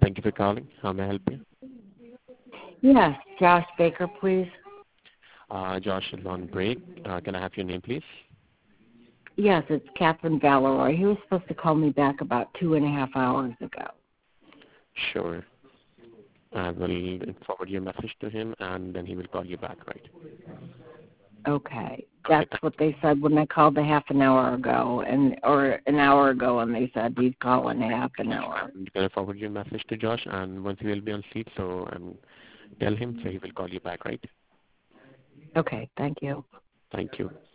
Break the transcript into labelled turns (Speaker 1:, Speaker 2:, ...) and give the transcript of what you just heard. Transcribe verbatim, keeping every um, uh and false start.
Speaker 1: Thank you for calling. How may I help you?
Speaker 2: Yes, Josh Baker, please.
Speaker 1: Uh, Josh is on break. Uh, can I have your name, please?
Speaker 2: Yes, it's Catherine Valeroy. He was supposed to call me back about two and a half hours ago.
Speaker 1: Sure. I will forward your message to him, and then he will call you back, right?
Speaker 2: Okay. That's what they said when I called a half an hour ago, and or an hour ago, and they said he'd call in a half an hour.
Speaker 1: I'm going to forward your message to Josh, and once he will be on seat, so um, tell him, so he will call you back, right?
Speaker 2: Okay, thank you.
Speaker 1: Thank you.